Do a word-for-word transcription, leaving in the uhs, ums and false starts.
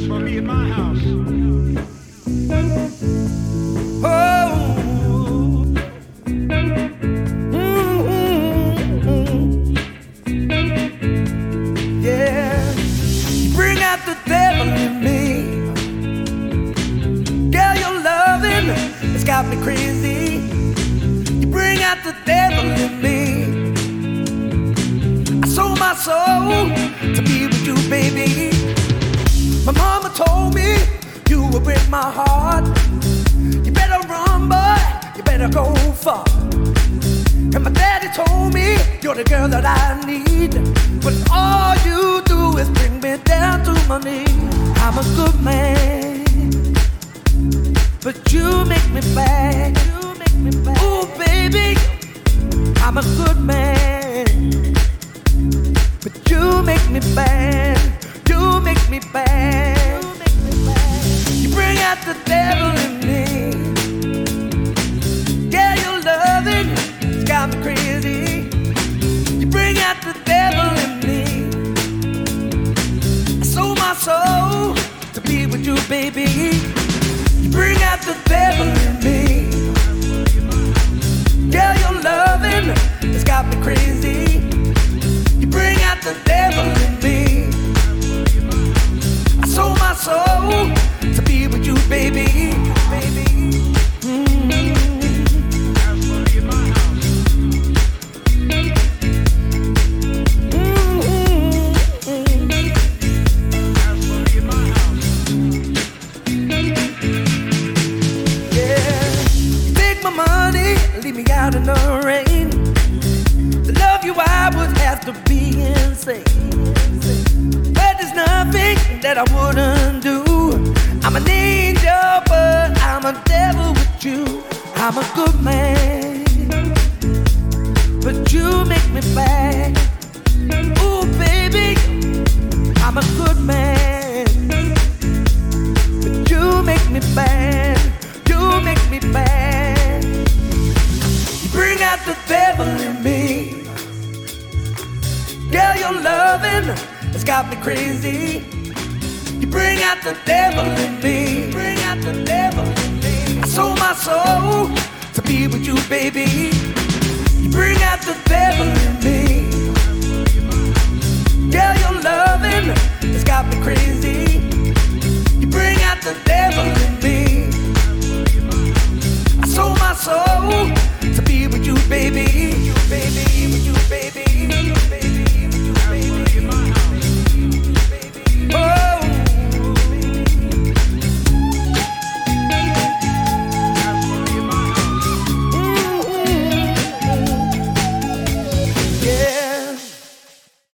for me in my house. Oh. Mm-hmm. Yeah. Bring out the devil in me. Girl, your loving has got me crazy. You bring out the devil in me. I sold my soul to be with you, baby. My mama told me you would break my heart. You better run, boy, you better go far. And my daddy told me you're the girl that I need. But all you do is bring me down to my knees. I'm a good man, but you make me bad. You make me bad. Ooh, baby, I'm a good man, but you make me bad. You make me bad. You make me bad. You bring out the devil in me. Yeah, your loving has got me crazy. You bring out the devil in me. I sold my soul to be with you, baby. You bring out the devil in me. Yeah, your loving has got me crazy. You bring out the devil in me. I sold my soul to be with you, baby, baby. Mm-hmm. Yeah, you take my money, leave me out in the rain. To love you, I would have to be insane. But there's nothing that I wouldn't do. I'm an angel, but I'm a devil with you. I'm a good man, but you make me bad. Ooh, baby, I'm a good man, but you make me bad. You make me bad. You bring out the devil in me. Girl, your loving has got me crazy. You bring out the devil in me. Bring out the devil in me. I sold my soul to be with you, baby. You bring out the devil in me.